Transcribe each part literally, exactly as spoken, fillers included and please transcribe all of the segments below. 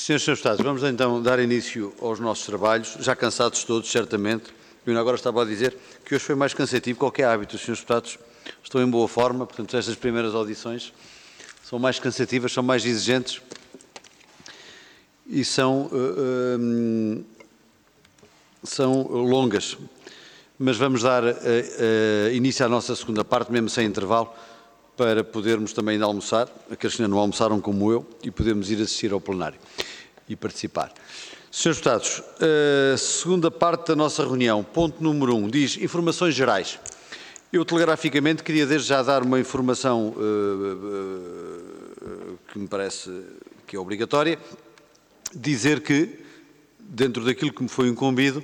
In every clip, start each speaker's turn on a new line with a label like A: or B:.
A: Senhores e Senhores Deputados, vamos então dar início aos nossos trabalhos, já cansados todos, certamente. Eu agora estava a dizer que hoje foi mais cansativo que qualquer hábito. Os senhores Deputados estão em boa forma, portanto, estas primeiras audições são mais cansativas, são mais exigentes e são, uh, um, são longas. Mas vamos dar uh, uh, início à nossa segunda parte, mesmo sem intervalo, para podermos também almoçar, aqueles que ainda não almoçaram como eu, e podermos ir assistir ao plenário e participar. Senhores Deputados, a segunda parte da nossa reunião, ponto número um, diz informações gerais. Eu, telegraficamente, queria desde já dar uma informação uh, uh, que me parece que é obrigatória, dizer que, dentro daquilo que me foi incumbido,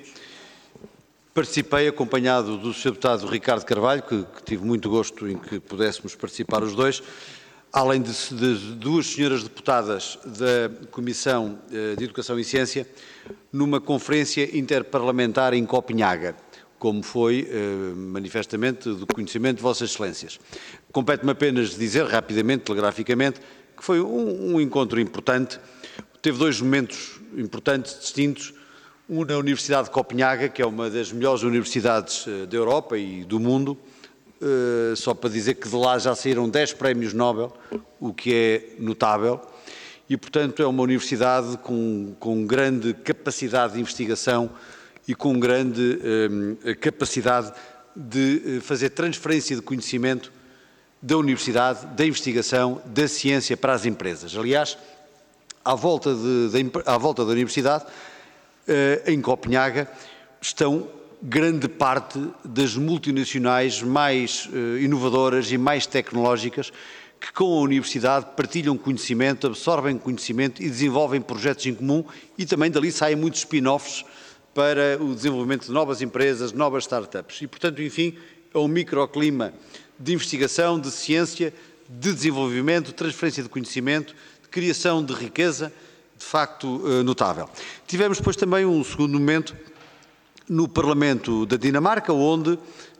A: participei acompanhado do senhor Deputado Ricardo Carvalho, que, que tive muito gosto em que pudéssemos participar os dois, além de, de duas senhoras deputadas da Comissão de Educação e Ciência, numa conferência interparlamentar em Copenhaga, como foi eh, manifestamente do conhecimento de Vossas Excelências. Compete-me apenas dizer, rapidamente, telegraficamente, que foi um, um encontro importante, teve dois momentos importantes, distintos, um na Universidade de Copenhaga, que é uma das melhores universidades da Europa e do mundo, uh, só para dizer que de lá já saíram dez prémios Nobel, o que é notável, e portanto é uma universidade com, com grande capacidade de investigação e com grande um, capacidade de fazer transferência de conhecimento da universidade, da investigação, da ciência para as empresas. Aliás, à volta, de, de, à volta da universidade, em Copenhaga, estão grande parte das multinacionais mais inovadoras e mais tecnológicas que com a universidade partilham conhecimento, absorvem conhecimento e desenvolvem projetos em comum, e também dali saem muitos spin-offs para o desenvolvimento de novas empresas, novas startups. E, portanto, enfim, é um microclima de investigação, de ciência, de desenvolvimento, de transferência de conhecimento, de criação de riqueza, de facto notável. Tivemos depois também um segundo momento no Parlamento da Dinamarca, onde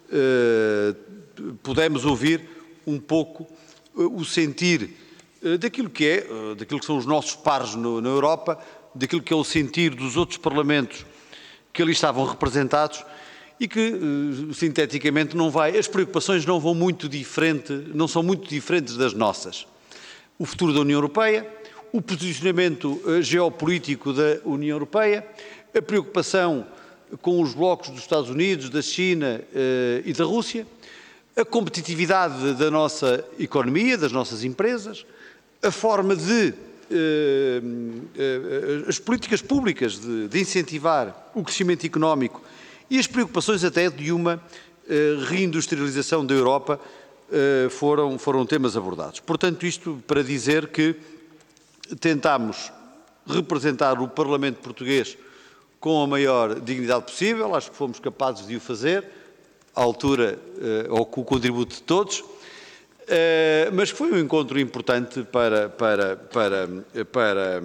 A: eh, pudemos ouvir um pouco eh, o sentir eh, daquilo que é, eh, daquilo que são os nossos pares no, na Europa, daquilo que é o sentir dos outros parlamentos que ali estavam representados e que, eh, sinteticamente, não vai, as preocupações não vão muito diferente, não são muito diferentes das nossas. O futuro da União Europeia, o posicionamento geopolítico da União Europeia, a preocupação com os blocos dos Estados Unidos, da China eh, e da Rússia, a competitividade da nossa economia, das nossas empresas, a forma de, eh, eh, as políticas públicas de, de incentivar o crescimento económico e as preocupações até de uma eh, reindustrialização da Europa eh, foram, foram temas abordados. Portanto, isto para dizer que tentámos representar o Parlamento português com a maior dignidade possível, acho que fomos capazes de o fazer, à altura, ou com o contributo de todos, mas foi um encontro importante para, para, para, para,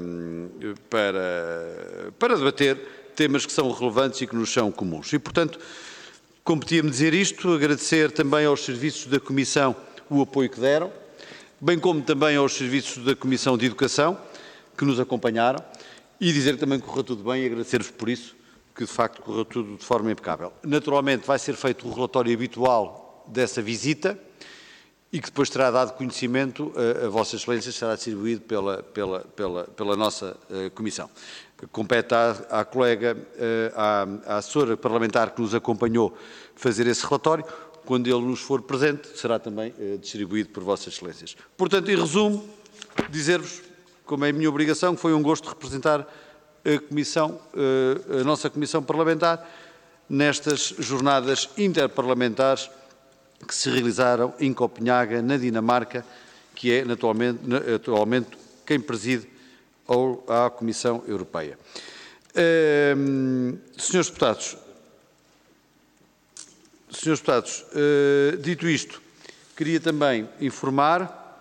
A: para, para debater temas que são relevantes e que nos são comuns. E, portanto, competia-me dizer isto, agradecer também aos serviços da Comissão o apoio que deram, bem como também aos serviços da Comissão de Educação, que nos acompanharam, e dizer também que correu tudo bem e agradecer-vos por isso, que de facto correu tudo de forma impecável. Naturalmente vai ser feito o relatório habitual dessa visita e que depois terá dado conhecimento a, a Vossas Excelências, será distribuído pela, pela, pela, pela nossa uh, Comissão. Compete à, à colega, uh, à, à assessora parlamentar que nos acompanhou fazer esse relatório. Quando ele nos for presente, será também eh, distribuído por Vossas Excelências. Portanto, em resumo, dizer-vos, como é a minha obrigação, que foi um gosto representar a, comissão, eh, a nossa Comissão Parlamentar nestas jornadas interparlamentares que se realizaram em Copenhaga, na Dinamarca, que é atualmente, atualmente quem preside ao, à Comissão Europeia. Eh, senhores Deputados, Senhores Deputados, uh, dito isto, queria também informar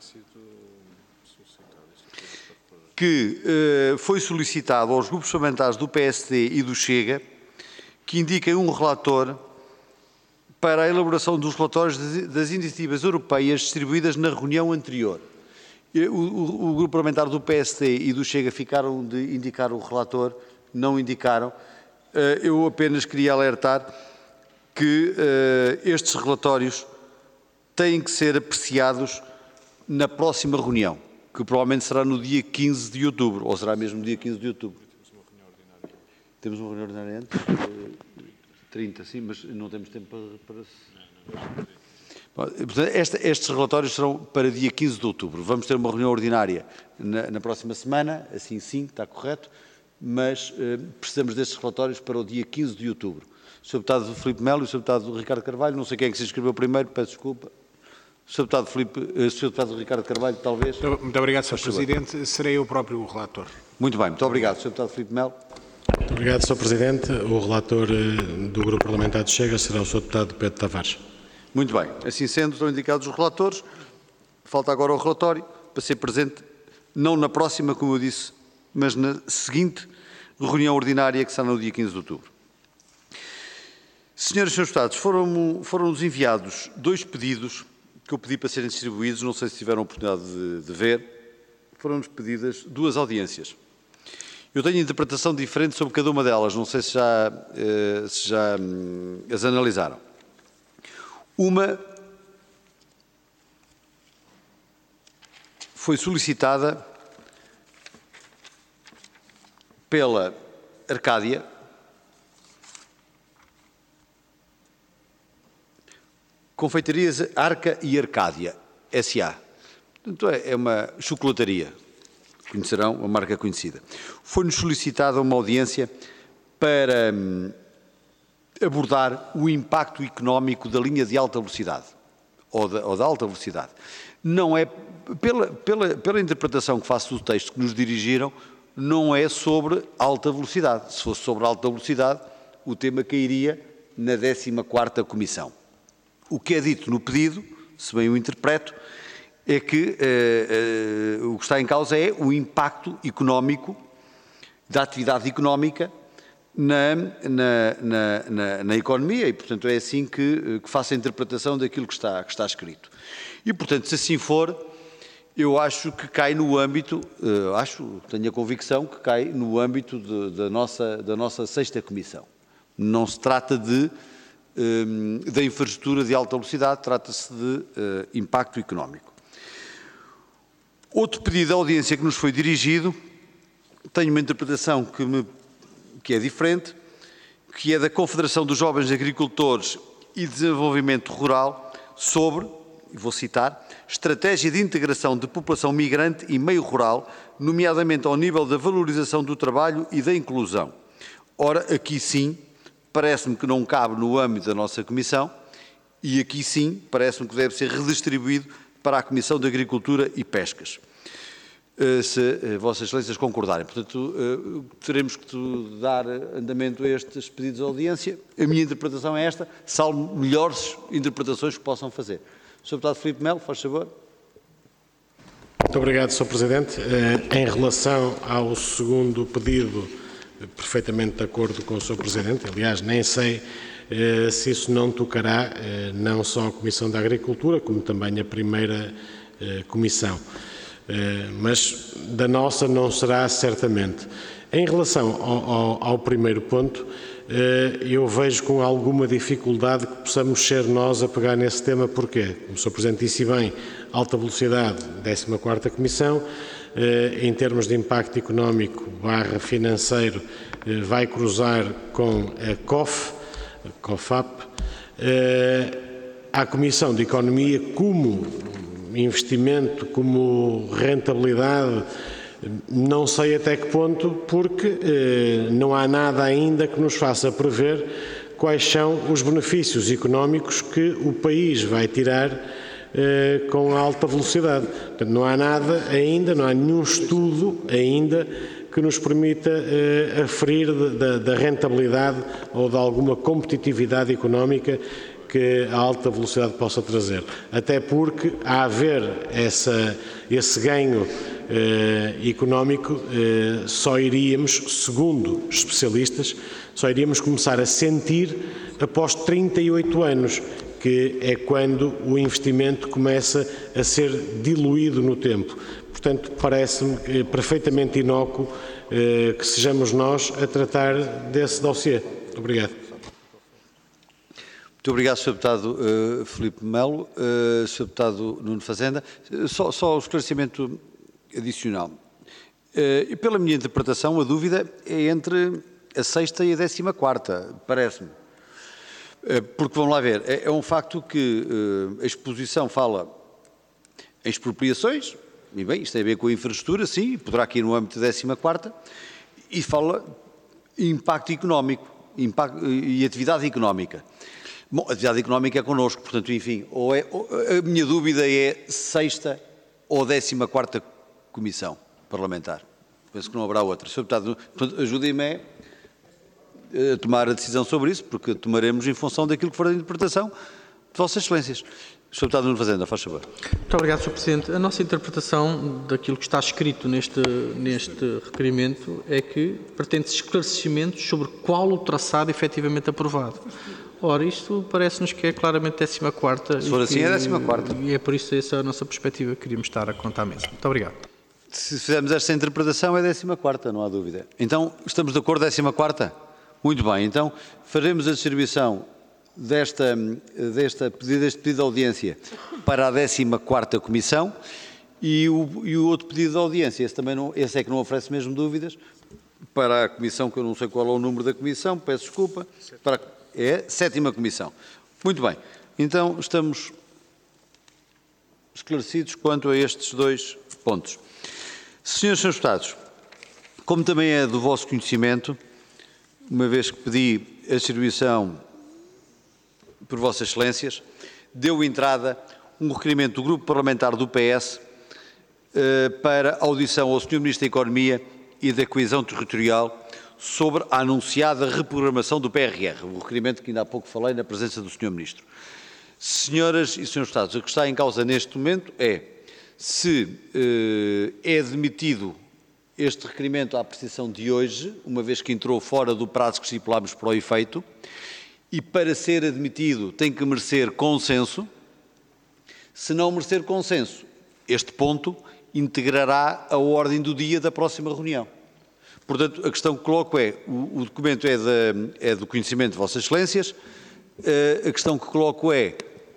A: que uh, foi solicitado aos grupos parlamentares do P S D e do Chega que indiquem um relator para a elaboração dos relatórios das iniciativas europeias distribuídas na reunião anterior. O, o, o grupo parlamentar do P S D e do Chega ficaram de indicar o relator, não indicaram. Eu apenas queria alertar que estes relatórios têm que ser apreciados na próxima reunião, que provavelmente será no dia quinze de outubro, ou será mesmo no dia quinze de outubro. Temos uma reunião ordinária antes? trinta, sim, mas não temos tempo para... para... Portanto, esta, estes relatórios serão para dia quinze de outubro. Vamos ter uma reunião ordinária na, na próxima semana, assim sim, está correto, mas eh, precisamos destes relatórios para o dia quinze de outubro. O senhor Deputado Filipe Melo e o senhor Deputado Ricardo Carvalho, não sei quem é que se inscreveu primeiro, peço desculpa. O senhor Deputado, Filipe, o senhor Deputado Ricardo Carvalho, talvez.
B: Muito obrigado, senhor Presidente. Serei eu próprio o relator.
A: Muito bem, muito obrigado. senhor Deputado Filipe Melo.
C: Muito obrigado, senhor Presidente. O relator do Grupo Parlamentar de Chega será o senhor Deputado Pedro Tavares.
A: Muito bem. Assim sendo, estão indicados os relatores. Falta agora o relatório para ser presente, não na próxima, como eu disse, mas na seguinte reunião ordinária, que será no dia quinze de outubro. Senhoras e senhores deputados, foram-nos foram enviados dois pedidos que eu pedi para serem distribuídos, não sei se tiveram a oportunidade de, de ver. Foram-nos pedidas duas audiências. Eu tenho interpretação diferente sobre cada uma delas, não sei se já, eh, se já hum, as analisaram. Uma foi solicitada pela Arcádia, Confeitarias Arca e Arcádia, S A. Portanto, é uma chocolataria, conhecerão, uma marca conhecida. Foi-nos solicitada uma audiência para hum, abordar o impacto económico da linha de alta velocidade, ou da, ou da alta velocidade. Não é, pela, pela, pela interpretação que faço do texto que nos dirigiram, não é sobre alta velocidade. Se fosse sobre alta velocidade, o tema cairia na décima quarta Comissão. O que é dito no pedido, se bem o interpreto, é que eh, eh, o que está em causa é o impacto económico, da atividade económica na, na, na, na, na economia e, portanto, é assim que, que faço a interpretação daquilo que está, que está escrito. E, portanto, se assim for, eu acho que cai no âmbito, eh, acho, tenho a convicção que cai no âmbito de, da, nossa, da nossa sexta Comissão. Não se trata de da infraestrutura de alta velocidade, trata-se de uh, impacto económico. Outro pedido de audiência que nos foi dirigido, tenho uma interpretação que, me, que é diferente, que é da Confederação dos Jovens Agricultores e Desenvolvimento Rural sobre, vou citar, estratégia de integração de população migrante e meio rural, nomeadamente ao nível da valorização do trabalho e da inclusão. Ora, aqui sim, parece-me que não cabe no âmbito da nossa Comissão e aqui sim parece-me que deve ser redistribuído para a Comissão de Agricultura e Pescas, se Vossas Excelências concordarem. Portanto, teremos que dar andamento a estes pedidos de audiência. A minha interpretação é esta, salvo melhores interpretações que possam fazer. senhor Deputado Filipe Melo, faz favor.
C: Muito obrigado, senhor Presidente. Em relação ao segundo pedido, perfeitamente de acordo com o senhor Presidente. Aliás, nem sei eh, se isso não tocará eh, não só a Comissão da Agricultura, como também a primeira eh, Comissão. Eh, mas da nossa não será certamente. Em relação ao, ao, ao primeiro ponto, eh, eu vejo com alguma dificuldade que possamos ser nós a pegar nesse tema. Porquê? Como o senhor Presidente disse bem, alta velocidade, décima quarta Comissão, em termos de impacto económico barra financeiro, vai cruzar com a C O F, a COFAP, à Comissão de Economia como investimento, como rentabilidade, não sei até que ponto, porque não há nada ainda que nos faça prever quais são os benefícios económicos que o país vai tirar Uh, com alta velocidade. Portanto, não há nada ainda, não há nenhum estudo ainda que nos permita uh, aferir da, da rentabilidade ou de alguma competitividade económica que a alta velocidade possa trazer. Até porque, a haver essa, esse ganho uh, económico, uh, só iríamos, segundo especialistas, só iríamos começar a sentir após trinta e oito anos, que é quando o investimento começa a ser diluído no tempo. Portanto, parece-me perfeitamente inócuo eh, que sejamos nós a tratar desse dossiê. Obrigado.
A: Muito obrigado, senhor Deputado uh, Filipe Melo. Uh, senhor Deputado Nuno Fazenda. Uh, só, só um esclarecimento adicional. Uh, e pela minha interpretação, a dúvida é entre a sexta e a décima quarta, parece-me. Uh, porque, vamos lá ver, é, é um facto que uh, a exposição fala em expropriações, e bem, isto tem a ver com a infraestrutura, sim, poderá cair no âmbito da décima quarta, e fala impacto económico impacto, e atividade económica. Bom, a atividade económica é connosco, portanto, enfim, ou é, ou, a minha dúvida é sexta ou décima quarta comissão parlamentar. Penso que não haverá outra. senhor Deputado, ajudem-me a tomar a decisão sobre isso, porque tomaremos em função daquilo que for a interpretação de Vossas Excelências. senhor Deputado Nuno Fazenda, faz favor.
D: Muito obrigado, senhor Presidente. A nossa interpretação daquilo que está escrito neste, neste requerimento é que pretende-se esclarecimentos sobre qual o traçado efetivamente aprovado. Ora, isto parece-nos que é claramente décima quarta.
A: Se for assim, é décima quarta.
D: E é por isso essa a nossa perspectiva que queríamos estar a contar à mesa. Muito obrigado.
A: Se fizermos esta interpretação, é décima quarta, não há dúvida. Então, estamos de acordo, décima quarta? Muito bem, então faremos a distribuição desta, desta, deste pedido de audiência para a décima quarta comissão e o, e o outro pedido de audiência, esse, também não, esse é que não oferece mesmo dúvidas, para a comissão, que eu não sei qual é o número da comissão, peço desculpa, para é a sétima comissão. Muito bem, então estamos esclarecidos quanto a estes dois pontos. Senhores e senhores deputados, como também é do vosso conhecimento, uma vez que pedi a distribuição por Vossas Excelências, deu entrada um requerimento do Grupo Parlamentar do P S eh, para audição ao senhor Ministro da Economia e da Coesão Territorial sobre a anunciada reprogramação do P R R, o requerimento que ainda há pouco falei na presença do senhor Ministro. Senhoras e senhores deputados, o que está em causa neste momento é se eh, é admitido este requerimento à apreciação de hoje, uma vez que entrou fora do prazo que estipulámos para o efeito, e para ser admitido tem que merecer consenso. Se não merecer consenso, este ponto integrará a ordem do dia da próxima reunião. Portanto, a questão que coloco é, o, o documento é, de, é do conhecimento de Vossas Excelências, uh, a questão que coloco é,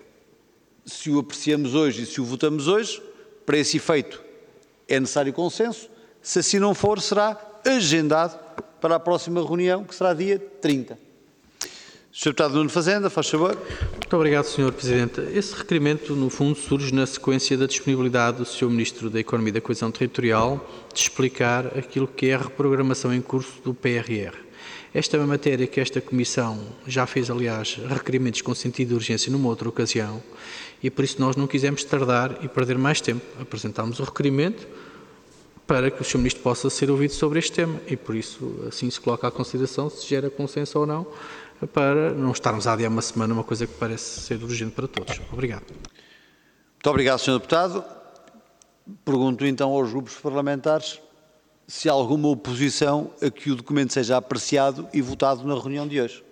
A: se o apreciamos hoje e se o votamos hoje, para esse efeito é necessário consenso, se assim não for, será agendado para a próxima reunião, que será dia trinta. senhor Deputado Nuno Fazenda, faz favor.
D: Muito obrigado, senhor Presidente. Esse requerimento, no fundo, surge na sequência da disponibilidade do senhor Ministro da Economia e da Coesão Territorial de explicar aquilo que é a reprogramação em curso do P R R. Esta é uma matéria que esta Comissão já fez, aliás, requerimentos com sentido de urgência numa outra ocasião e por isso nós não quisemos tardar e perder mais tempo. Apresentámos o requerimento para que o senhor Ministro possa ser ouvido sobre este tema e por isso assim se coloca à consideração se gera consenso ou não, para não estarmos a adiar uma semana uma coisa que parece ser urgente para todos. Obrigado.
A: Muito obrigado, senhor Deputado. Pergunto então aos grupos parlamentares se há alguma oposição a que o documento seja apreciado e votado na reunião de hoje.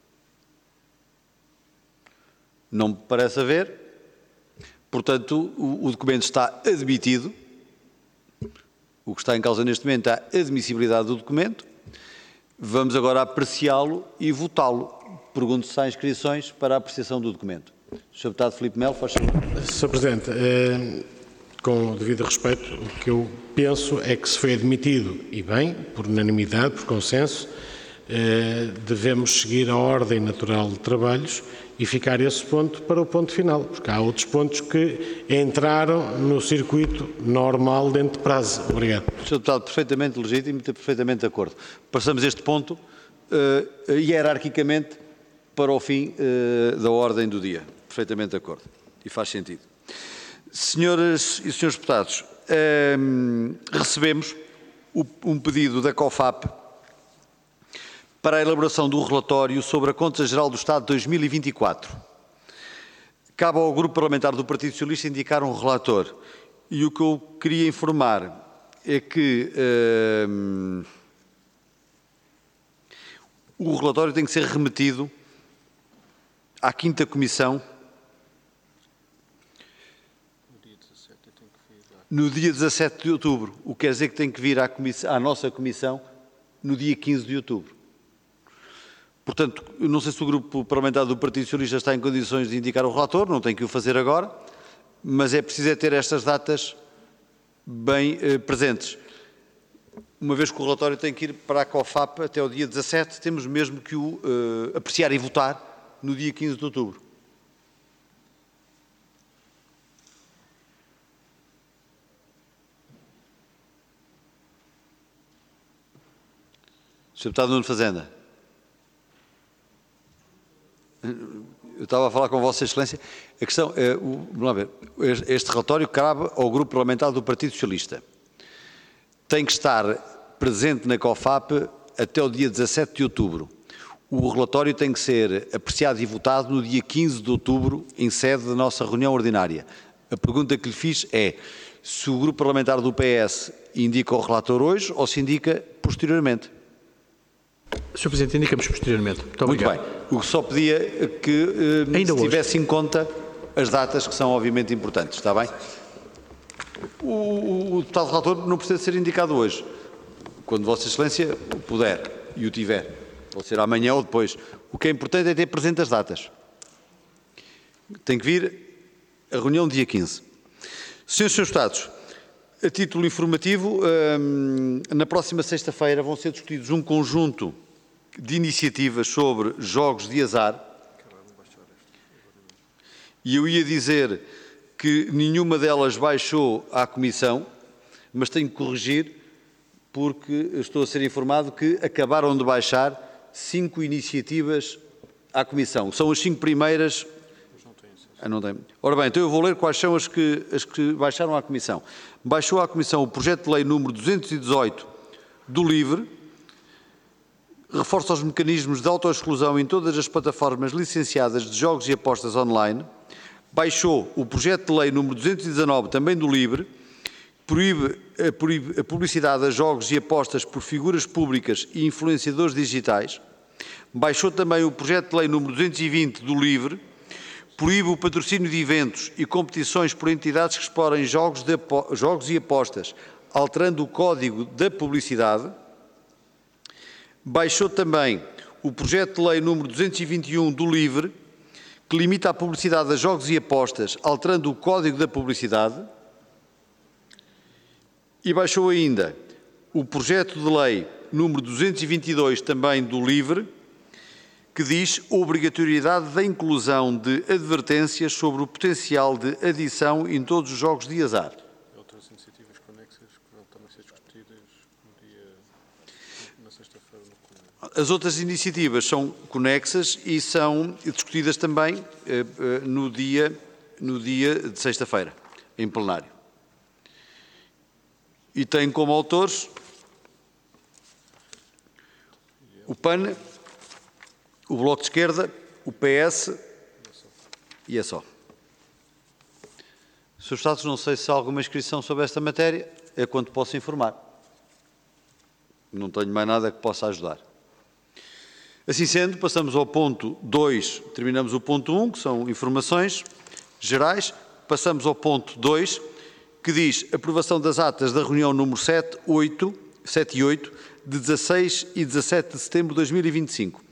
A: Não me parece haver. Portanto, o, o documento está admitido. O que está em causa neste momento é a admissibilidade do documento. Vamos agora apreciá-lo e votá-lo. Pergunto se há inscrições para a apreciação do documento. senhor Deputado Filipe Melo, faz favor.
C: senhor Presidente, eh, com o devido respeito, o que eu penso é que se foi admitido, e bem, por unanimidade, por consenso, eh, devemos seguir a ordem natural de trabalhos e ficar esse ponto para o ponto final, porque há outros pontos que entraram no circuito normal dentro de prazo. Obrigado.
A: senhor Deputado, perfeitamente legítimo e perfeitamente de acordo. Passamos este ponto uh, hierarquicamente para o fim uh, da ordem do dia. Perfeitamente de acordo. E faz sentido. Senhoras e senhores deputados, uh, recebemos o, um pedido da COFAP para a elaboração do relatório sobre a Conta Geral do Estado de dois mil e vinte e quatro. Cabe ao Grupo Parlamentar do Partido Socialista indicar um relator. E o que eu queria informar é que uh, o relatório tem que ser remetido à quinta Comissão no dia dezassete de outubro, o que quer dizer que tem que vir à, comissão, à nossa comissão no dia quinze de outubro. Portanto, eu não sei se o Grupo Parlamentar do Partido Socialista está em condições de indicar o relator, não tem que o fazer agora, mas é preciso é ter estas datas bem eh, presentes. Uma vez que o relatório tem que ir para a COFAP até o dia dezassete, temos mesmo que o eh, apreciar e votar no dia quinze de outubro. senhor Deputado Nuno Fazenda. Eu estava a falar com Vossa Excelência. A questão é, o, vamos ver, este relatório cabe ao Grupo Parlamentar do Partido Socialista. Tem que estar presente na COFAP até o dia dezassete de outubro. O relatório tem que ser apreciado e votado no dia quinze de outubro, em sede da nossa reunião ordinária. A pergunta que lhe fiz é se o Grupo Parlamentar do P S indica o relator hoje ou se indica posteriormente.
D: senhor Presidente, indicamos posteriormente. Muito obrigado.
A: Muito bem. O que só pedia é que eh,
D: Ainda
A: se
D: hoje.
A: tivesse em conta as datas que são obviamente importantes, está bem? O, o, o deputado relator não precisa ser indicado hoje. Quando Vossa Excelência puder e o tiver. Pode ser amanhã ou depois. O que é importante é ter presente as datas. Tem que vir a reunião dia quinze. Senhores e senhores deputados, a título informativo, hum, na próxima sexta-feira vão ser discutidos um conjunto de iniciativas sobre jogos de azar. E eu ia dizer que nenhuma delas baixou à Comissão, mas tenho que corrigir porque estou a ser informado que acabaram de baixar cinco iniciativas à Comissão. São as cinco primeiras. Ah, não tem. Ora bem, então eu vou ler quais são as que, as que baixaram à Comissão. Baixou à Comissão o projeto de lei número duzentos e dezoito do LIVRE, reforça os mecanismos de autoexclusão em todas as plataformas licenciadas de jogos e apostas online. Baixou o projeto de lei número duzentos e dezanove, também do LIVRE, proíbe a, proíbe a publicidade a jogos e apostas por figuras públicas e influenciadores digitais. Baixou também o projeto de lei número duzentos e vinte do LIVRE, proíbe o patrocínio de eventos e competições por entidades que explorem jogos, de, jogos e apostas, alterando o código da publicidade. Baixou também o projeto de lei número duzentos e vinte e um do LIVRE, que limita a publicidade a jogos e apostas, alterando o código da publicidade. E baixou ainda o projeto de lei número duzentos e vinte e dois, também do LIVRE, que diz obrigatoriedade da inclusão de advertências sobre o potencial de adição em todos os jogos de azar.
C: Outras iniciativas conexas que vão também ser discutidas no dia, na sexta-feira no Congresso.
A: As outras iniciativas são conexas e são discutidas também eh, eh, no dia, no dia de sexta-feira, em plenário. E tem como autores o P A N, o Bloco de Esquerda, o P S e é só. senhores Deputados, não sei se há alguma inscrição sobre esta matéria, é quanto posso informar. Não tenho mais nada que possa ajudar. Assim sendo, passamos ao ponto dois, terminamos o ponto um, que são informações gerais, passamos ao ponto dois, que diz aprovação das atas da reunião número sete, oito, sete e oito, de dezasseis e dezassete de setembro de dois mil e vinte e cinco.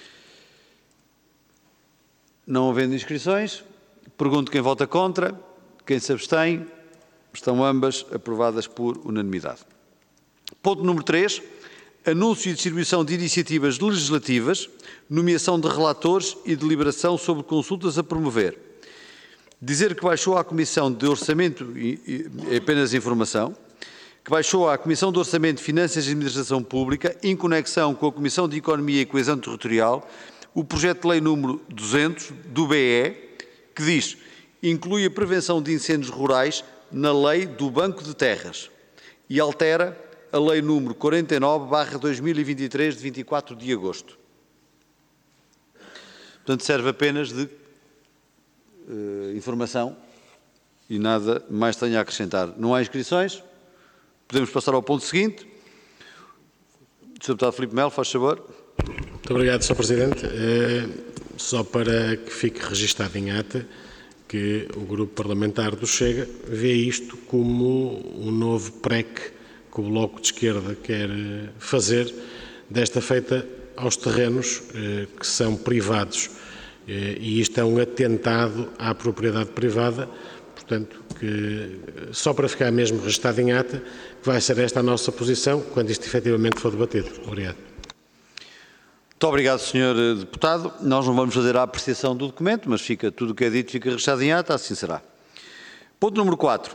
A: Não havendo inscrições, pergunto quem vota contra, quem se abstém, estão ambas aprovadas por unanimidade. Ponto número três, anúncio e distribuição de iniciativas legislativas, nomeação de relatores e deliberação sobre consultas a promover. Dizer que baixou à Comissão de Orçamento, é apenas informação, que baixou à Comissão de Orçamento, Finanças e Administração Pública, em conexão com a Comissão de Economia e Coesão Territorial, o projeto de lei número duzentos do B E, que diz, inclui a prevenção de incêndios rurais na lei do Banco de Terras e altera a lei número quarenta e nove barra dois mil e vinte e três, de vinte e quatro de agosto. Portanto, serve apenas de uh, informação e nada mais tenho a acrescentar. Não há inscrições? Podemos passar ao ponto seguinte. senhor Deputado Filipe Melo, faz favor.
C: Muito obrigado, senhor Presidente. Uh, só para que fique registado em ata que o Grupo Parlamentar do Chega vê isto como um novo P R E C que o Bloco de Esquerda quer fazer, desta feita aos terrenos eh, que são privados. Eh, e isto é um atentado à propriedade privada, portanto, que, só para ficar mesmo registado em ata, que vai ser esta a nossa posição quando isto efetivamente for debatido. Obrigado.
A: Muito obrigado, senhor Deputado. Nós não vamos fazer a apreciação do documento, mas fica, tudo o que é dito fica registado em ata, assim será. Ponto número quatro.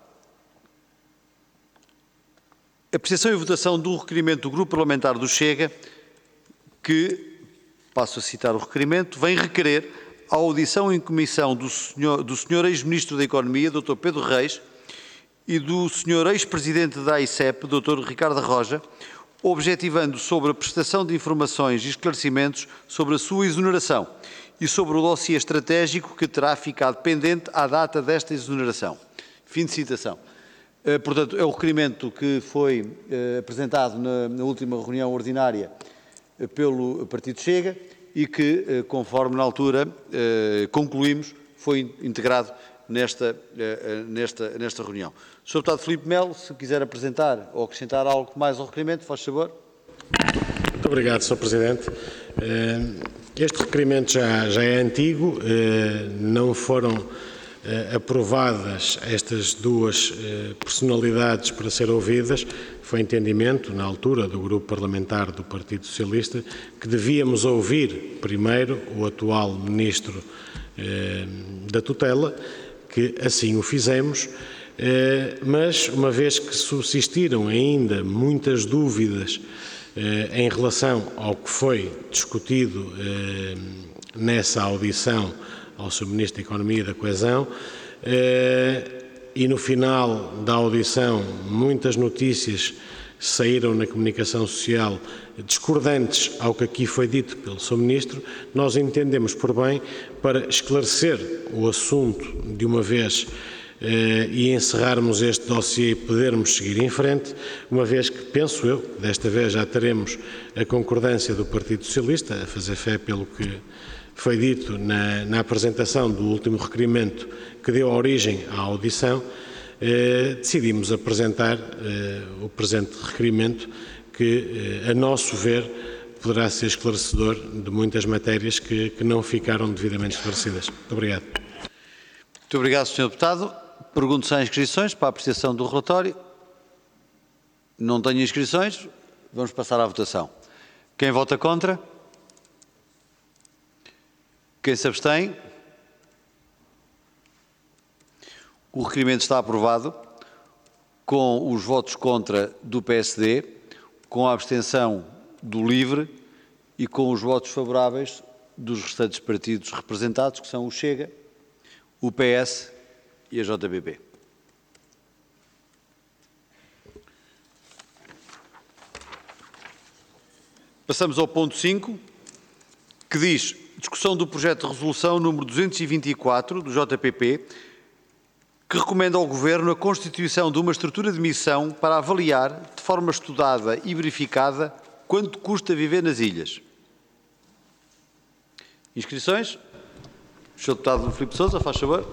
A: Apreciação e votação do requerimento do Grupo Parlamentar do Chega, que, passo a citar o requerimento, vem requerer a audição em comissão do senhor, do senhor ex-ministro da Economia, doutor Pedro Reis, e do senhor ex-presidente da A I C E P, doutor Ricardo Roja, objetivando sobre a prestação de informações e esclarecimentos sobre a sua exoneração e sobre o dossiê estratégico que terá ficado pendente à data desta exoneração. Fim de citação. Uh, portanto, é o requerimento que foi uh, apresentado na, na última reunião ordinária uh, pelo Partido Chega e que, uh, conforme na altura uh, concluímos, foi integrado nesta, uh, nesta, nesta reunião. senhor Deputado Filipe Melo, se quiser apresentar ou acrescentar algo mais ao requerimento, faz favor.
C: Muito obrigado, senhor Presidente. Este requerimento já, já é antigo, não foram aprovadas estas duas personalidades para ser ouvidas. Foi entendimento, na altura, do Grupo Parlamentar do Partido Socialista, que devíamos ouvir primeiro o atual Ministro da Tutela, que assim o fizemos. Mas, uma vez que subsistiram ainda muitas dúvidas em relação ao que foi discutido nessa audição ao senhor Ministro da Economia e da Coesão, e no final da audição muitas notícias saíram na comunicação social discordantes ao que aqui foi dito pelo senhor Ministro, nós entendemos por bem, para esclarecer o assunto de uma vez e encerrarmos este dossiê e podermos seguir em frente, uma vez que, penso eu, desta vez já teremos a concordância do Partido Socialista, a fazer fé pelo que foi dito na, na apresentação do último requerimento que deu origem à audição, eh, decidimos apresentar eh, o presente requerimento que, eh, a nosso ver, poderá ser esclarecedor de muitas matérias que, que não ficaram devidamente esclarecidas. Muito obrigado.
A: Muito obrigado, senhor Deputado. Pergunto se há inscrições para a apreciação do relatório. Não tenho inscrições. Vamos passar à votação. Quem vota contra? Quem se abstém? O requerimento está aprovado com os votos contra do P S D, com a abstenção do LIVRE e com os votos favoráveis dos restantes partidos representados, que são o Chega, o P S e a J B B. Passamos ao ponto cinco, que diz discussão do projeto de resolução número duzentos e vinte e quatro do J P P, que recomenda ao Governo a constituição de uma estrutura de missão para avaliar, de forma estudada e verificada, quanto custa viver nas ilhas. Inscrições? O senhor Deputado Filipe Sousa, faz favor.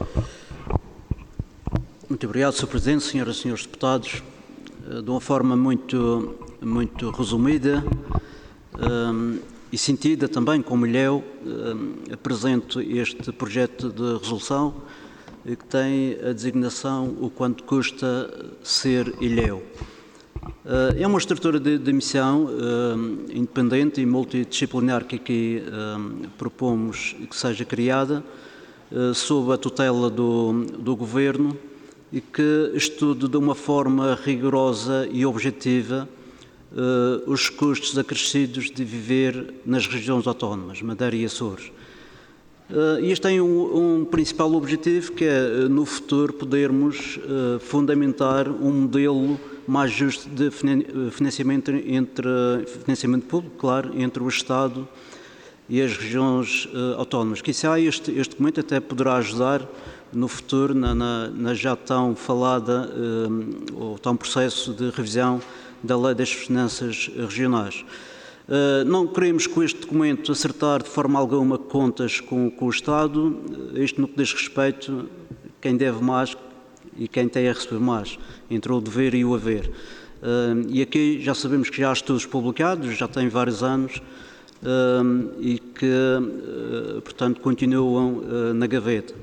E: Muito obrigado, senhor Presidente, senhoras e senhores deputados. De uma forma muito, muito resumida um, e sentida também como ilhéu, um, apresento este projeto de resolução que tem a designação o quanto custa ser ilhéu. Uh, é uma estrutura de, de missão uh, independente e multidisciplinar que aqui uh, propomos que seja criada uh, sob a tutela do, do Governo e que estude de uma forma rigorosa e objetiva uh, os custos acrescidos de viver nas regiões autónomas, Madeira e Açores. Uh, e este tem um, um principal objetivo, que é, uh, no futuro, podermos uh, fundamentar um modelo mais justo de financiamento, entre, financiamento público, claro, entre o Estado e as regiões uh, autónomas. Quizá este, este documento até poderá ajudar no futuro, na, na, na já tão falada, uh, ou tão processo de revisão da Lei das Finanças Regionais. Uh, não queremos com este documento acertar de forma alguma contas com, com o Estado, isto no que diz respeito quem deve mais e quem tem a receber mais, entre o dever e o haver. Uh, e aqui já sabemos que já há estudos publicados, já tem vários anos, uh, e que, uh, portanto, continuam uh, na gaveta.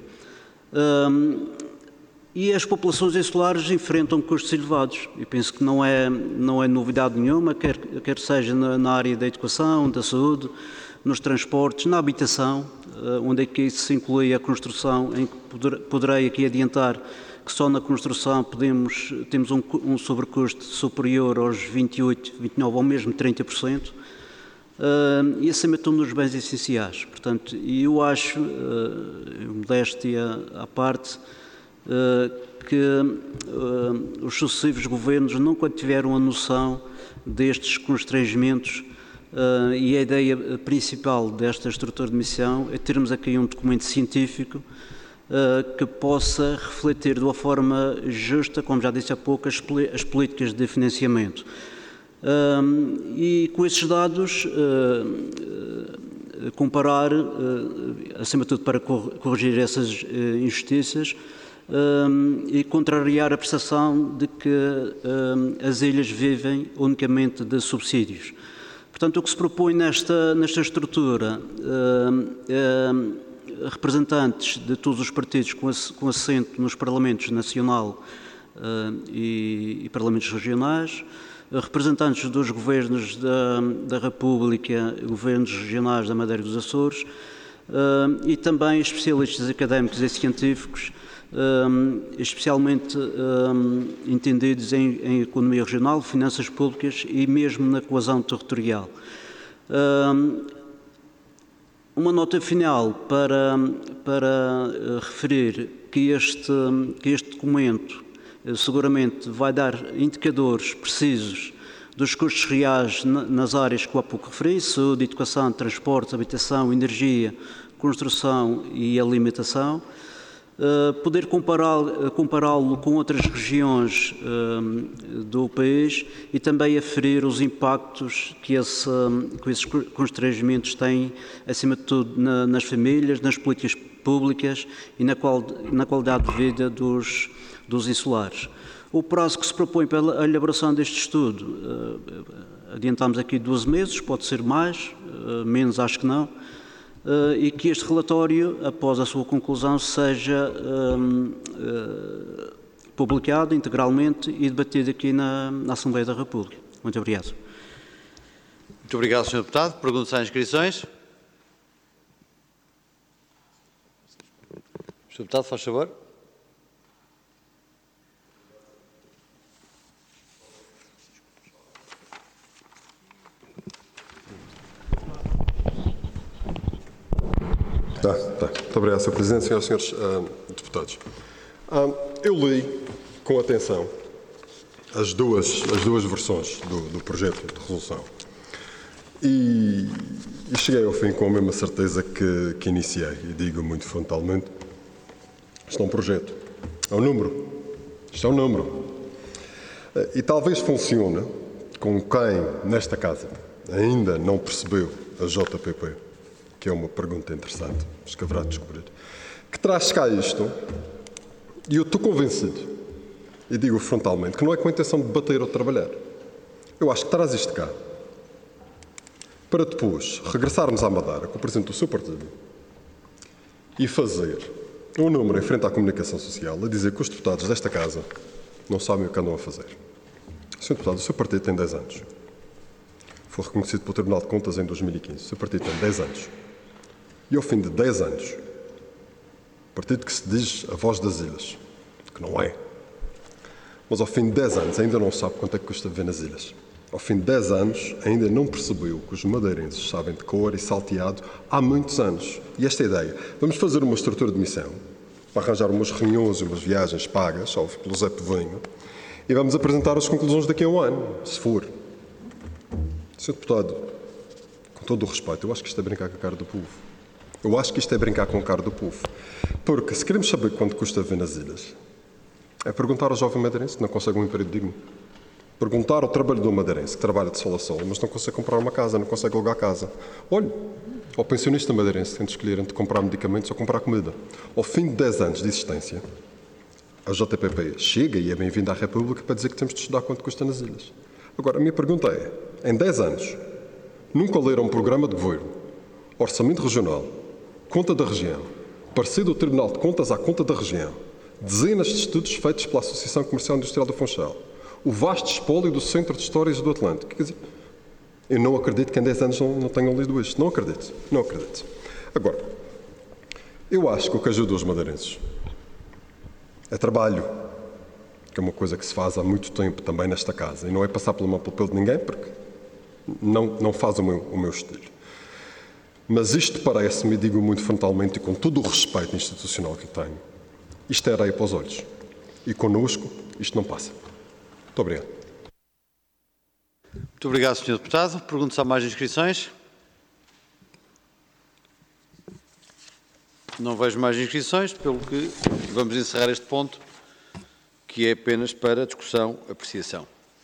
E: Uh, e as populações insulares enfrentam custos elevados, e penso que não é, não é novidade nenhuma, quer, quer seja na, na área da educação, da saúde, nos transportes, na habitação, uh, onde aqui se inclui a construção, em que poder, poderei aqui adiantar que só na construção podemos, temos um, um sobrecusto superior aos vinte e oito, vinte e nove ou mesmo trinta por cento, uh, e acima de tudo nos bens essenciais. Portanto, e eu acho, uh, modéstia à parte, uh, que uh, os sucessivos governos nunca tiveram a noção destes constrangimentos, uh, e a ideia principal desta estrutura de missão é termos aqui um documento científico Uh, que possa refletir de uma forma justa, como já disse há pouco, as, as políticas de financiamento. Uh, e com esses dados, uh, uh, comparar, uh, acima de tudo para corrigir essas uh, injustiças, uh, e contrariar a percepção de que uh, as ilhas vivem unicamente de subsídios. Portanto, o que se propõe nesta, nesta estrutura uh, uh, representantes de todos os partidos com assento nos Parlamentos Nacional uh, e, e Parlamentos Regionais, uh, representantes dos governos da, da República, governos regionais da Madeira e dos Açores, uh, e também especialistas académicos e científicos, um, especialmente um, entendidos em, em economia regional, finanças públicas e mesmo na coesão territorial. Um, Uma nota final para, para uh, referir que este, que este documento uh, seguramente vai dar indicadores precisos dos custos reais na, nas áreas que há pouco referi: saúde, educação, transporte, habitação, energia, construção e alimentação. Uh, poder compará-lo compará-lo com outras regiões uh, do país e também aferir os impactos que, esse, que esses constrangimentos têm, acima de tudo, na, nas famílias, nas políticas públicas e na, qual, na qualidade de vida dos, dos insulares. O prazo que se propõe para a elaboração deste estudo, uh, adiantamos aqui doze meses, pode ser mais, uh, menos acho que não. Uh, e que este relatório, após a sua conclusão, seja um, uh, publicado integralmente e debatido aqui na, na Assembleia da República. Muito obrigado.
A: Muito obrigado, senhor Deputado. Perguntas às inscrições. senhor Deputado, faz favor.
F: Tá, tá. Muito obrigado, senhor Presidente, senhoras e senhores uh, deputados. Uh, eu li com atenção as duas, as duas versões do, do projeto de resolução e, e cheguei ao fim com a mesma certeza que, que iniciei, e digo muito frontalmente: isto é um projeto, é um número, isto é um número. Uh, e talvez funcione com quem, nesta casa, ainda não percebeu a J P P, que é uma pergunta interessante, mas que haverá de descobrir, que traz cá isto, e eu estou convencido, e digo frontalmente, que não é com a intenção de debater ou de trabalhar. Eu acho que traz isto cá, para depois regressarmos à Madeira com o Presidente do seu partido e fazer um número em frente à comunicação social a dizer que os deputados desta casa não sabem o que andam a fazer. senhor Deputado, o seu partido tem dez anos. Foi reconhecido pelo Tribunal de Contas em dois mil e quinze. O seu partido tem dez anos. E ao fim de dez anos, o partido que se diz a voz das ilhas, que não é, mas ao fim de dez anos ainda não sabe quanto é que custa viver nas ilhas. Ao fim de dez anos ainda não percebeu que os madeirenses sabem de cor e salteado há muitos anos. E esta ideia, vamos fazer uma estrutura de missão para arranjar umas reuniões e umas viagens pagas, salvo pelo Zé Povinho, e vamos apresentar as conclusões daqui a um ano, se for. senhor Deputado, com todo o respeito, eu acho que isto é brincar com a cara do povo. Eu acho que isto é brincar com a cara do povo. Porque se queremos saber quanto custa viver nas ilhas, é perguntar ao jovem madeirense que não consegue um emprego digno. perguntar ao trabalhador madeirense que trabalha de sol a sol, mas não consegue comprar uma casa, não consegue alugar casa. Olhe, ao pensionista madeirense tem de escolher entre comprar medicamentos ou comprar comida. Ao fim de dez anos de existência, a J P P chega e é bem-vinda à República para dizer que temos de estudar quanto custa nas ilhas. Agora, a minha pergunta é, em dez anos, nunca leram um programa de governo, orçamento regional, conta da região, parecer do Tribunal de Contas à conta da região, dezenas de estudos feitos pela Associação Comercial e Industrial do Funchal, o vasto espólio do Centro de Histórias do Atlântico. Quer dizer, eu não acredito que em dez anos não, não tenham lido isto. Não acredito. Não acredito. Agora, eu acho que o que ajuda os madeirenses é trabalho, que é uma coisa que se faz há muito tempo também nesta casa. E não é passar pela mão pelo pelo de ninguém, porque não, não faz o meu, o meu estilo. Mas isto parece-me, e digo muito frontalmente e com todo o respeito institucional que tenho, isto é areia para os olhos. E connosco isto não passa. Muito obrigado.
A: Muito obrigado, senhor Deputado. Pergunto se há mais inscrições. Não vejo mais inscrições, pelo que vamos encerrar este ponto, que é apenas para discussão, apreciação.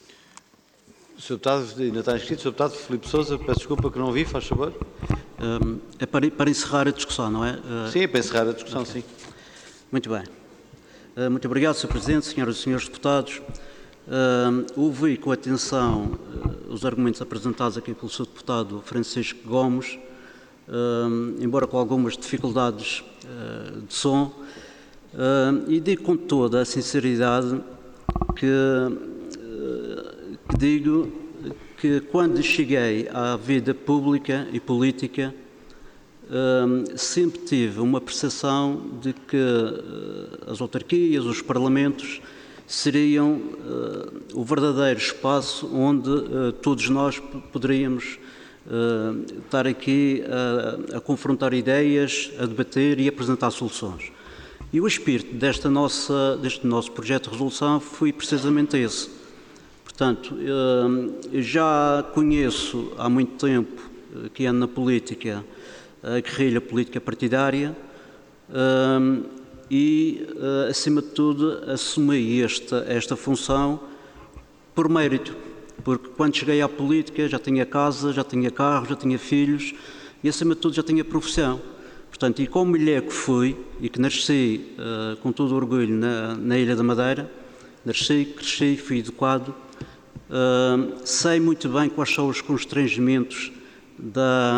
A: O senhor Deputado ainda está inscrito. O senhor Deputado Filipe Sousa, peço desculpa que não vi, faz favor.
E: Um, é para, para encerrar a discussão, não é? Uh,
A: sim, é para encerrar a discussão, okay. Sim.
E: Muito bem. Uh, muito obrigado, senhor Presidente, senhoras e senhores deputados. Uh, ouvi com atenção uh, os argumentos apresentados aqui pelo senhor Deputado Francisco Gomes, uh, embora com algumas dificuldades uh, de som, uh, e digo com toda a sinceridade que, uh, que digo que quando cheguei à vida pública e política, uh, sempre tive uma percepção de que uh, as autarquias, os parlamentos, seriam uh, o verdadeiro espaço onde uh, todos nós poderíamos uh, estar aqui a, a confrontar ideias, a debater e apresentar soluções. E o espírito desta nossa, deste nosso projeto de resolução foi precisamente esse. Portanto, uh, já conheço há muito tempo uh, que ando na política, a guerrilha política partidária, uh, e, uh, acima de tudo, assumi esta, esta função por mérito, porque quando cheguei à política já tinha casa, já tinha carro, já tinha filhos e, acima de tudo, já tinha profissão. Portanto, e como mulher que fui e que nasci uh, com todo o orgulho na, na Ilha da Madeira, nasci, cresci, fui educado, uh, sei muito bem quais são os constrangimentos da,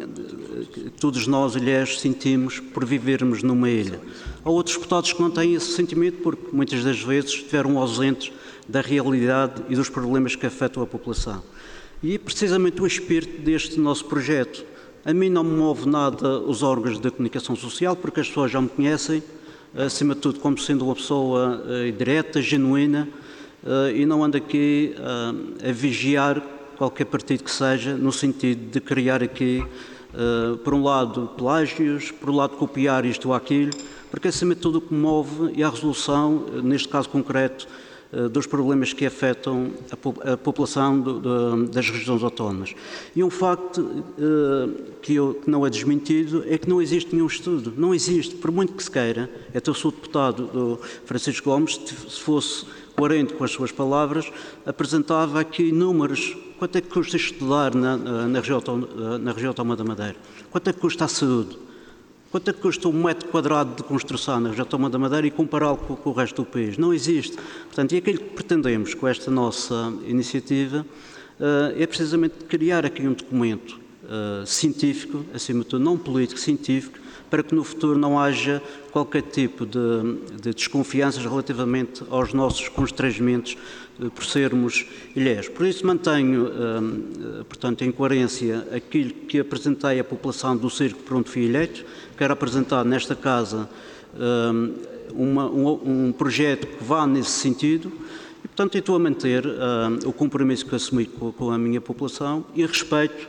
E: que todos nós, ilhéus, sentimos por vivermos numa ilha. Há outros deputados que não têm esse sentimento porque muitas das vezes estiveram ausentes da realidade e dos problemas que afetam a população. E precisamente o espírito deste nosso projeto. A mim não me move nada os órgãos da comunicação social, porque as pessoas já me conhecem, acima de tudo como sendo uma pessoa uh, direta, genuína, uh, e não ando aqui uh, a vigiar qualquer partido que seja, no sentido de criar aqui, uh, por um lado, plágios, por um lado, copiar isto ou aquilo, porque acima de tudo o que move é a resolução, neste caso concreto, uh, dos problemas que afetam a, po a população do, do, das regiões autónomas. E um facto uh, que, eu, que não é desmentido é que não existe nenhum estudo, não existe, por muito que se queira, até o seu deputado do Francisco Gomes, se fosse coerente com as suas palavras, apresentava aqui números. Quanto é que custa estudar na, na, região, na região autónoma da Madeira? Quanto é que custa a saúde? Quanto é que custa um metro quadrado de construção na região autónoma da Madeira e compará-lo com, com o resto do país? Não existe. Portanto, e aquilo que pretendemos com esta nossa iniciativa uh, é precisamente criar aqui um documento uh, científico, acima de tudo, não político, científico, para que no futuro não haja qualquer tipo de, de desconfianças relativamente aos nossos constrangimentos uh, por sermos ilhéus. Por isso mantenho, uh, portanto, em coerência aquilo que apresentei à população do Circo por onde fui eleito. Quero apresentar nesta Casa uh, uma, um, um projeto que vá nesse sentido e, portanto, estou a manter uh, o compromisso que assumi com, com a minha população e respeito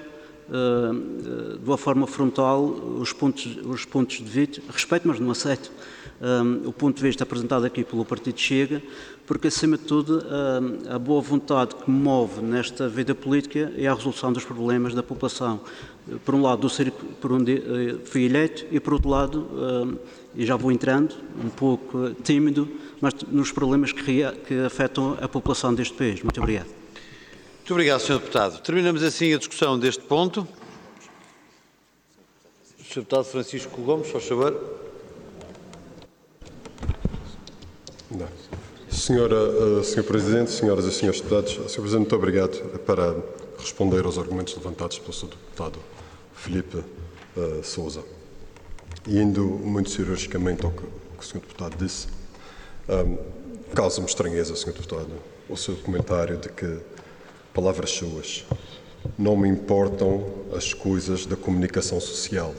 E: uh, de uma forma frontal os pontos, os pontos de vista, respeito, mas não aceito um, o ponto de vista apresentado aqui pelo Partido Chega, porque, acima de tudo, a, a boa vontade que me move nesta vida política é a resolução dos problemas da população. Por um lado, do ser, por onde fui eleito, e por outro lado, e já vou entrando, um pouco tímido, mas nos problemas que, que afetam a população deste país. Muito obrigado.
A: Muito obrigado, senhor Deputado. Terminamos assim a discussão deste ponto. senhor Deputado Francisco Gomes, por favor.
F: Não. Senhora, senhor Presidente, senhoras e senhores deputados, senhor Presidente, muito obrigado para responder aos argumentos levantados pelo senhor Deputado Filipe uh, Sousa. E indo muito cirurgicamente ao que, que o senhor Deputado disse, um, causa-me estranheza, senhor Deputado, o seu comentário de que, palavras suas, não me importam as coisas da comunicação social.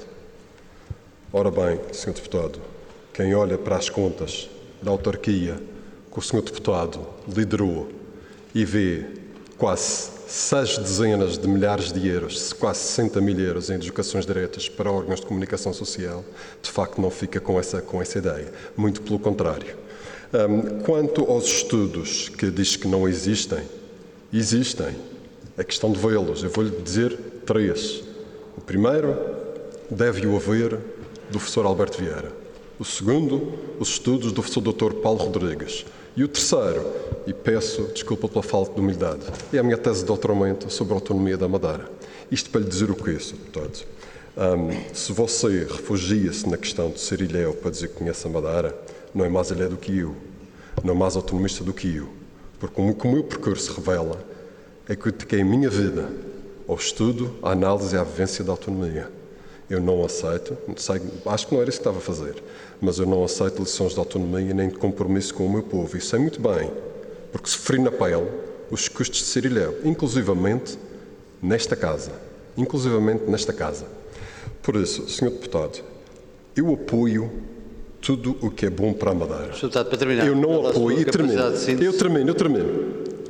F: Ora bem, senhor Deputado, quem olha para as contas da autarquia que o senhor Deputado liderou e vê quase seis dezenas de milhares de euros, quase sessenta mil euros em deslocações diretas para órgãos de comunicação social, de facto não fica com essa, com essa ideia. Muito pelo contrário. Um, quanto aos estudos que diz que não existem, existem. É questão de vê-los. Eu vou-lhe dizer três. O primeiro deve-o haver do professor Alberto Vieira. O segundo, os estudos do professor doutor Paulo Rodrigues. E o terceiro, e peço desculpa pela falta de humildade, é a minha tese de doutoramento sobre a autonomia da Madeira. Isto para lhe dizer o quê, senhor Deputado? Um, se você refugia-se na questão de ser ilhéu para dizer que conhece a Madeira, não é mais ilhéu do que eu, não é mais autonomista do que eu. Porque como o meu percurso revela, é que eu dediquei a minha vida ao estudo, à análise e à vivência da autonomia. Eu não aceito, sei, acho que não era isso que estava a fazer, mas eu não aceito lições de autonomia nem de compromisso com o meu povo. E sei muito bem, porque sofri na pele os custos de ser ilhéu, inclusivamente nesta casa. Inclusivamente nesta casa. Por isso, senhor Deputado, eu apoio tudo o que é bom para a Madeira.
A: senhor Deputado, para terminar.
F: Eu não apoio, e termino, eu termino, eu termino.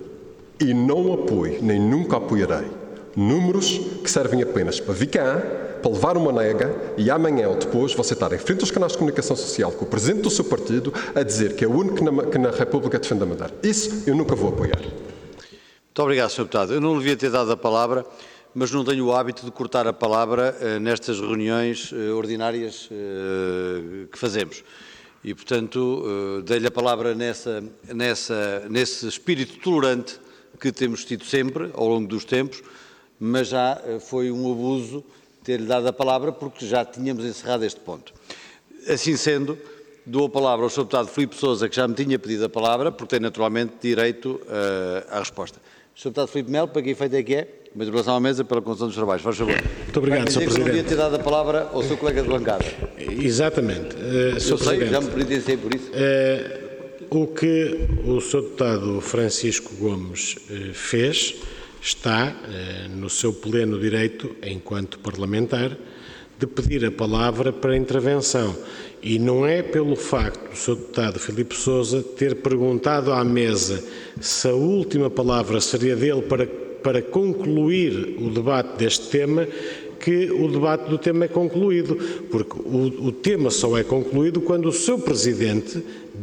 F: E não apoio, nem nunca apoiarei, números que servem apenas para vir cá, para levar uma nega e amanhã ou depois você estar em frente aos canais de comunicação social com o Presidente do seu partido a dizer que é o único que na, que na República defende a Madeira. Isso eu nunca vou apoiar.
A: Muito obrigado, senhor Deputado. Eu não lhe devia ter dado a palavra, mas não tenho o hábito de cortar a palavra uh, nestas reuniões uh, ordinárias uh, que fazemos. E, portanto, uh, dei-lhe a palavra nessa, nessa, nesse espírito tolerante que temos tido sempre, ao longo dos tempos, mas já uh, foi um abuso ter-lhe dado a palavra, porque já tínhamos encerrado este ponto. Assim sendo, dou a palavra ao senhor Deputado Filipe Sousa, que já me tinha pedido a palavra, porque tem naturalmente direito uh, à resposta. senhor Deputado Filipe Melo, para que efeito é que é? Uma interpelação à mesa pela condução dos trabalhos. Faz favor.
C: Muito obrigado, senhor Presidente.
A: Não devia ter dado a palavra ao seu colega de bancada.
C: Exatamente. Uh,
A: Eu sei, já me penitenciei por isso.
C: Uh, o que o senhor Deputado Francisco Gomes uh, fez está uh, no seu pleno direito, enquanto parlamentar, de pedir a palavra para intervenção. E não é pelo facto do senhor Deputado Filipe Sousa ter perguntado à mesa se a última palavra seria dele para, para concluir o debate deste tema, que o debate do tema é concluído, porque o, o tema só é concluído quando o seu Presidente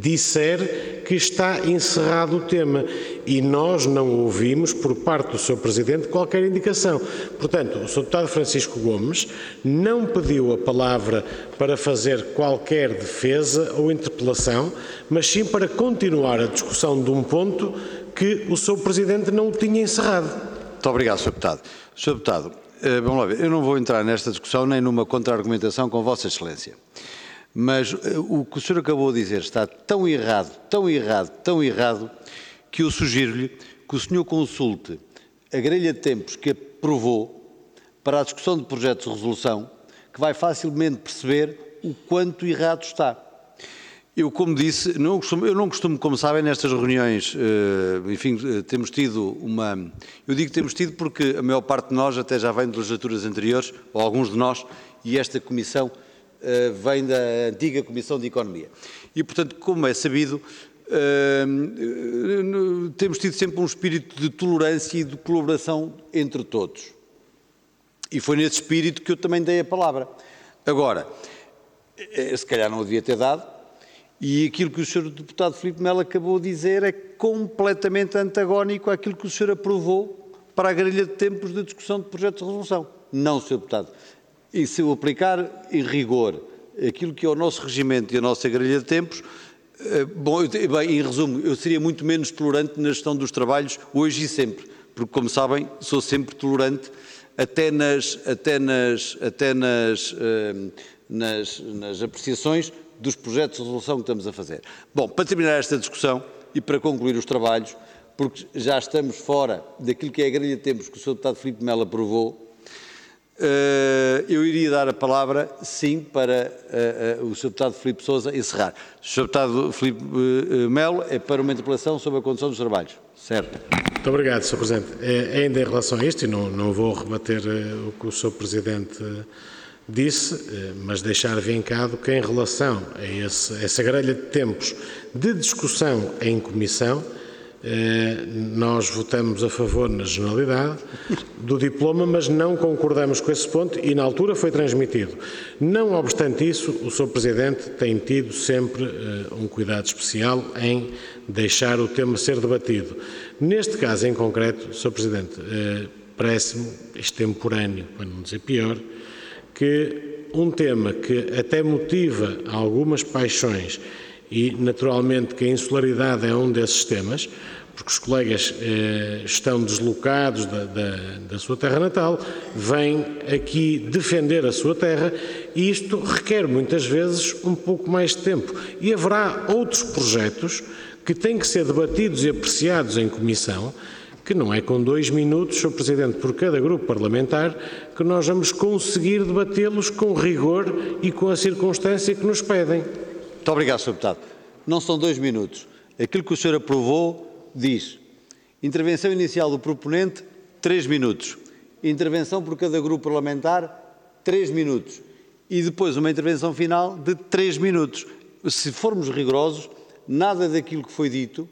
C: disser que está encerrado o tema, e nós não ouvimos, por parte do seu Presidente, qualquer indicação. Portanto, o senhor Deputado Francisco Gomes não pediu a palavra para fazer qualquer defesa ou interpelação, mas sim para continuar a discussão de um ponto que o seu Presidente não o tinha encerrado.
A: Muito obrigado, senhor Deputado. senhor Deputado, vamos lá ver, eu não vou entrar nesta discussão nem numa contra-argumentação com Vossa Excelência, mas o que o senhor acabou de dizer está tão errado, tão errado, tão errado, que eu sugiro-lhe que o senhor consulte a grelha de tempos que aprovou para a discussão de projetos de resolução, que vai facilmente perceber o quanto errado está. Eu, como disse, não costumo, eu não costumo, como sabem, nestas reuniões, enfim, temos tido uma... Eu digo que temos tido porque a maior parte de nós até já vem de legislaturas anteriores, ou alguns de nós, e esta comissão vem da antiga Comissão de Economia. E, portanto, como é sabido, temos tido sempre um espírito de tolerância e de colaboração entre todos. E foi nesse espírito que eu também dei a palavra. Agora, se calhar não o devia ter dado, e aquilo que o senhor deputado Filipe Melo acabou de dizer é completamente antagónico àquilo que o senhor aprovou para a grelha de tempos de discussão de projetos de resolução. Não, senhor deputado. E se eu aplicar em rigor aquilo que é o nosso regimento e a nossa grelha de tempos, bom, bem, em resumo, eu seria muito menos tolerante na gestão dos trabalhos hoje e sempre, porque, como sabem, sou sempre tolerante até nas, até nas, até nas, nas, nas apreciações dos projetos de resolução que estamos a fazer. Bom, para terminar esta discussão e para concluir os trabalhos, porque já estamos fora daquilo que é a grelha de tempos que o senhor deputado Filipe Melo aprovou, eu iria dar a palavra, sim, para o senhor deputado Filipe Sousa encerrar. O senhor deputado Filipe Melo é para uma interpelação sobre a condução dos trabalhos. Certo.
C: Muito obrigado, senhor Presidente. É, ainda em relação a isto, e não, não vou rebater uh, o que o senhor Presidente uh, disse, uh, mas deixar vincado que em relação a esse, essa grelha de tempos de discussão em comissão, uh, nós votamos a favor na generalidade do diploma, mas não concordamos com esse ponto e na altura foi transmitido. Não obstante isso, o senhor Presidente tem tido sempre uh, um cuidado especial em deixar o tema ser debatido. Neste caso em concreto, senhor Presidente, eh, parece-me extemporâneo, para não dizer pior, que um tema que até motiva algumas paixões e naturalmente que a insularidade é um desses temas, porque os colegas eh, estão deslocados da, da, da sua terra natal, vêm aqui defender a sua terra e isto requer muitas vezes um pouco mais de tempo. E haverá outros projetos que têm que ser debatidos e apreciados em comissão, que não é com dois minutos, senhor Presidente, por cada grupo parlamentar, que nós vamos conseguir debatê-los com rigor e com a circunstância que nos pedem.
A: Muito obrigado, senhor Deputado. Não são dois minutos. Aquilo que o senhor aprovou diz: intervenção inicial do proponente, três minutos. Intervenção por cada grupo parlamentar, três minutos. E depois uma intervenção final de três minutos. Se formos rigorosos, nada daquilo que foi dito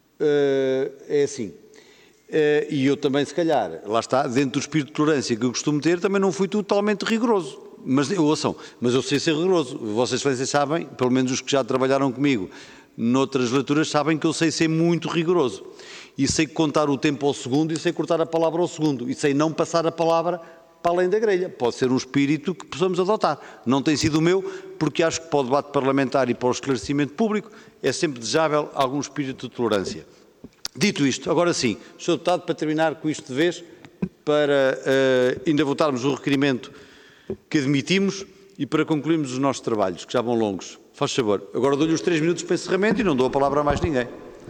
A: uh, é assim. Uh, e eu também, se calhar, lá está, dentro do espírito de tolerância que eu costumo ter, também não fui totalmente rigoroso. Mas, ouçam, mas eu sei ser rigoroso. Vossas Excelências sabem, pelo menos os que já trabalharam comigo noutras legislaturas, sabem que eu sei ser muito rigoroso. E sei contar o tempo ao segundo e sei cortar a palavra ao segundo. E sei não passar a palavra para além da grelha. Pode ser um espírito que possamos adotar. Não tem sido o meu, porque acho que para o debate parlamentar e para o esclarecimento público é sempre desejável algum espírito de tolerância. Dito isto, agora sim, senhor Deputado, para terminar com isto de vez, para uh, ainda votarmos o requerimento que admitimos e para concluirmos os nossos trabalhos, que já vão longos. Faz favor. Agora dou-lhe os três minutos para encerramento e não dou a palavra a mais ninguém.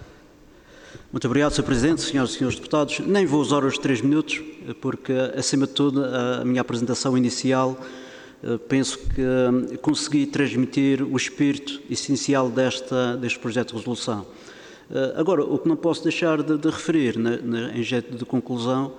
E: Muito obrigado, senhor Presidente, senhoras e senhores deputados. Nem vou usar os três minutos, porque, acima de tudo, a minha apresentação inicial, penso que consegui transmitir o espírito essencial desta, deste projeto de resolução. Agora, o que não posso deixar de, de referir, na, na, em jeito de conclusão,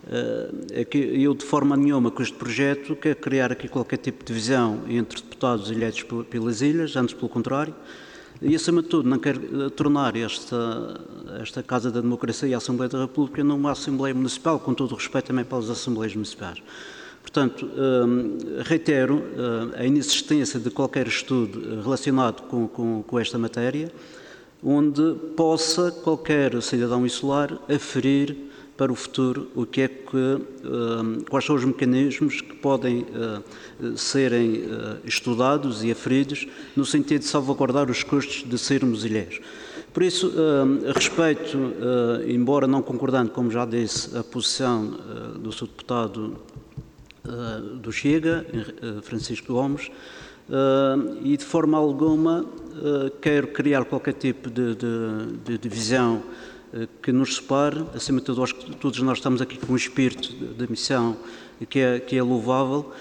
E: é que eu, de forma nenhuma, com este projeto, quero criar aqui qualquer tipo de divisão entre deputados eleitos pelas ilhas, antes pelo contrário, e, acima de tudo, não quero tornar esta, esta Casa da Democracia e a Assembleia da República numa Assembleia Municipal, com todo o respeito também para as Assembleias Municipais. Portanto, reitero a inexistência de qualquer estudo relacionado com, com, com esta matéria, onde possa qualquer cidadão insular aferir para o futuro o que é que, uh, quais são os mecanismos que podem uh, serem uh, estudados e aferidos no sentido de salvaguardar os custos de sermos ilhéus. Por isso, uh, respeito, uh, embora não concordando, como já disse, a posição uh, do seu deputado uh, do Chega, uh, Francisco Gomes, uh, e de forma alguma uh, quero criar qualquer tipo de, de, de divisão que nos separe. Acima de tudo, acho que todos nós estamos aqui com um espírito da missão que é, que é louvável.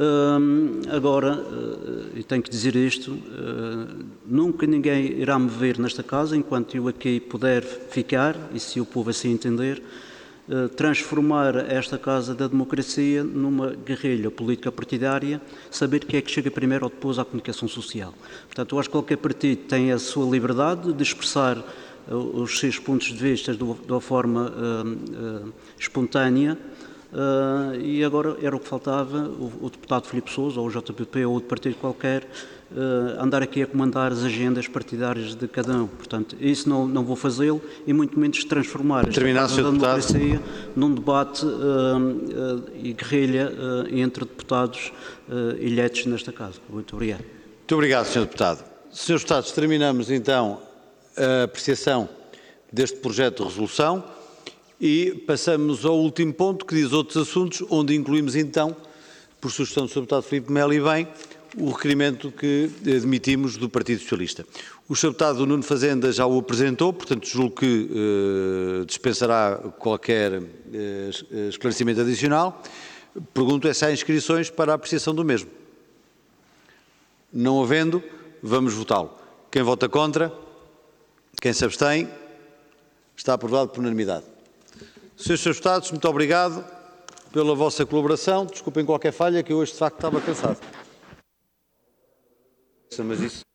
E: Uh, agora, uh, e tenho que dizer isto, uh, nunca ninguém irá me ver nesta casa enquanto eu aqui puder ficar, e se o povo assim entender, uh, transformar esta Casa da Democracia numa guerrilha política partidária, saber quem é que chega primeiro ou depois à comunicação social. Portanto, eu acho que qualquer partido tem a sua liberdade de expressar os seus pontos de vista de uma forma uh, uh, espontânea, Uh, e agora era o que faltava, o, o deputado Filipe Sousa, ou o J P P, ou outro partido qualquer, uh, andar aqui a comandar as agendas partidárias de cada um. Portanto, isso não, não vou fazê-lo, e muito menos transformar esta Casa da Democracia num debate uh, uh, e guerrilha uh, entre deputados uh, eleitos nesta Casa. Muito obrigado.
A: Muito obrigado, senhor Deputado. senhores Deputados, terminamos então a apreciação deste projeto de resolução e passamos ao último ponto, que diz outros assuntos, onde incluímos então, por sugestão do senhor Deputado Filipe Melo e bem, o requerimento que admitimos do Partido Socialista. O senhor Deputado Nuno Fazenda já o apresentou, portanto julgo que eh, dispensará qualquer eh, esclarecimento adicional. Pergunto é se há inscrições para a apreciação do mesmo. Não havendo, vamos votá-lo. Quem vota contra? Quem se abstém? Está aprovado por unanimidade. senhores Deputados, muito obrigado pela vossa colaboração. Desculpem qualquer falha, que eu hoje de facto estava cansado. Mas isso...